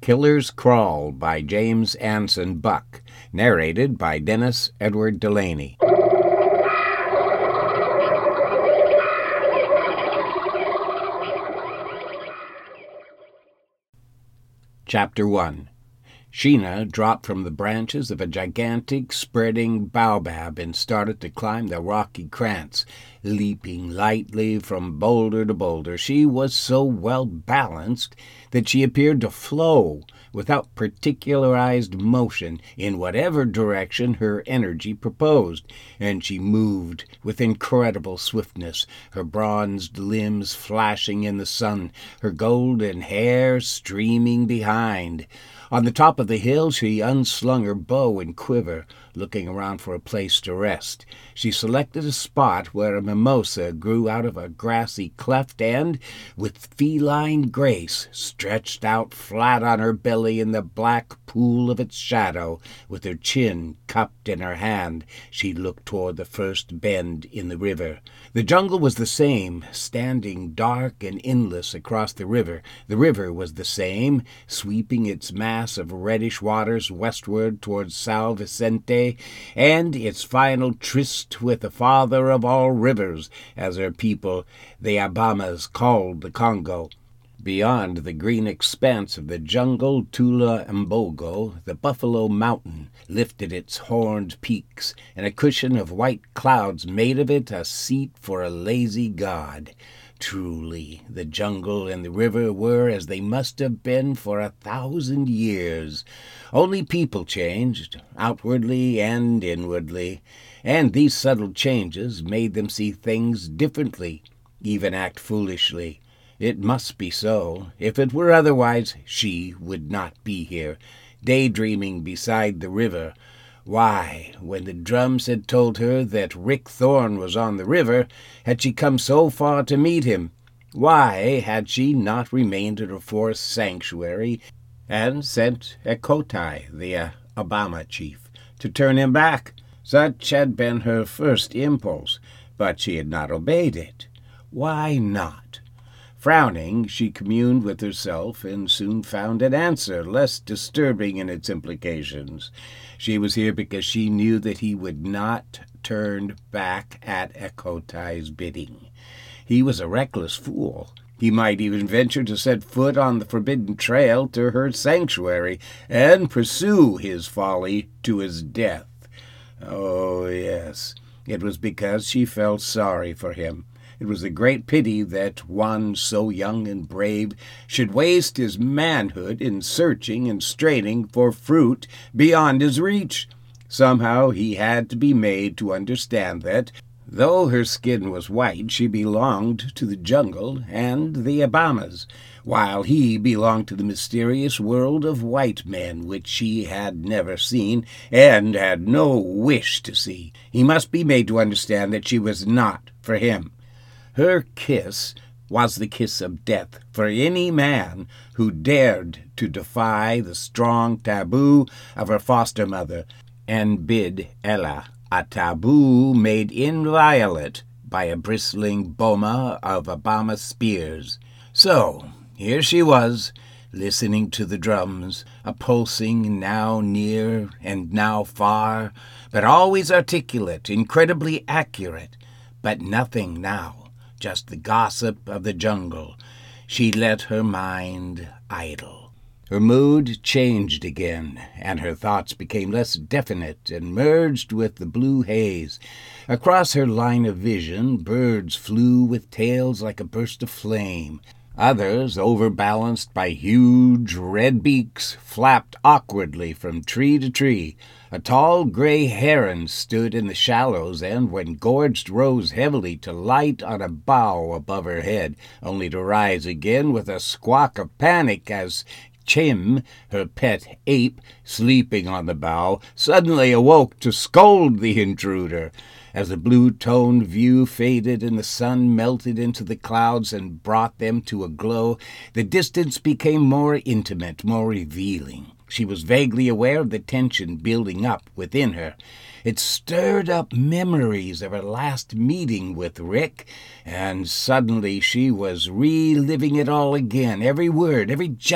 Killer's Crawl by James Anson Buck, narrated by Dennis Edward Delaney. Chapter 1. Sheena dropped from the branches of a gigantic, spreading baobab and started to climb the rocky krantz, leaping lightly from boulder to boulder. She was so well balanced that she appeared to flow without particularized motion in whatever direction her energy proposed, and she moved with incredible swiftness, her bronzed limbs flashing in the sun, her golden hair streaming behind. On the top of the hill she unslung her bow and quiver, looking around for a place to rest. She selected a spot where a mimosa grew out of a grassy cleft and, with feline grace, stretched out flat on her belly in the black pool of its shadow. With her chin cupped in her hand, she looked toward the first bend in the river. The jungle was the same, standing dark and endless across the river. The river was the same, sweeping its mass of reddish waters westward towards São Vicente, and its final tryst with the father of all rivers, as her people, the Abamas, called the Congo. Beyond the green expanse of the jungle, Tula Mbogo, the Buffalo Mountain, lifted its horned peaks, and a cushion of white clouds made of it a seat for a lazy god. Truly, the jungle and the river were as they must have been for 1,000 years. Only people changed, outwardly and inwardly, and these subtle changes made them see things differently, even act foolishly. It must be so. If it were otherwise, she would not be here, daydreaming beside the river. Why, when the drums had told her that Rick Thorne was on the river, had she come so far to meet him? Why had she not remained at her forest sanctuary and sent Ekotai, the Abama chief, to turn him back? Such had been her first impulse, but she had not obeyed it. Why not? Frowning, she communed with herself and soon found an answer, less disturbing in its implications. She was here because she knew that he would not turn back at Ekotai's bidding. He was a reckless fool. He might even venture to set foot on the forbidden trail to her sanctuary and pursue his folly to his death. Oh, yes, it was because she felt sorry for him. It was a great pity that one so young and brave should waste his manhood in searching and straining for fruit beyond his reach. Somehow he had to be made to understand that, though her skin was white, she belonged to the jungle and the Abamas, while he belonged to the mysterious world of white men, which she had never seen and had no wish to see. He must be made to understand that she was not for him. Her kiss was the kiss of death for any man who dared to defy the strong taboo of her foster mother and bid Ella, a taboo made inviolate by a bristling boma of Abama spears. So here she was, listening to the drums, a pulsing now near and now far, but always articulate, incredibly accurate, but nothing now. Just the gossip of the jungle. She let her mind idle. Her mood changed again, and her thoughts became less definite and merged with the blue haze. Across her line of vision, birds flew with tails like a burst of flame. Others, overbalanced by huge red beaks, flapped awkwardly from tree to tree. A tall gray heron stood in the shallows and, when gorged, rose heavily to light on a bough above her head, only to rise again with a squawk of panic as Chim, her pet ape, sleeping on the bough, suddenly awoke to scold the intruder. As the blue-toned view faded and the sun melted into the clouds and brought them to a glow, the distance became more intimate, more revealing. She was vaguely aware of the tension building up within her. It stirred up memories of her last meeting with Rick, and suddenly she was reliving it all again, every word, every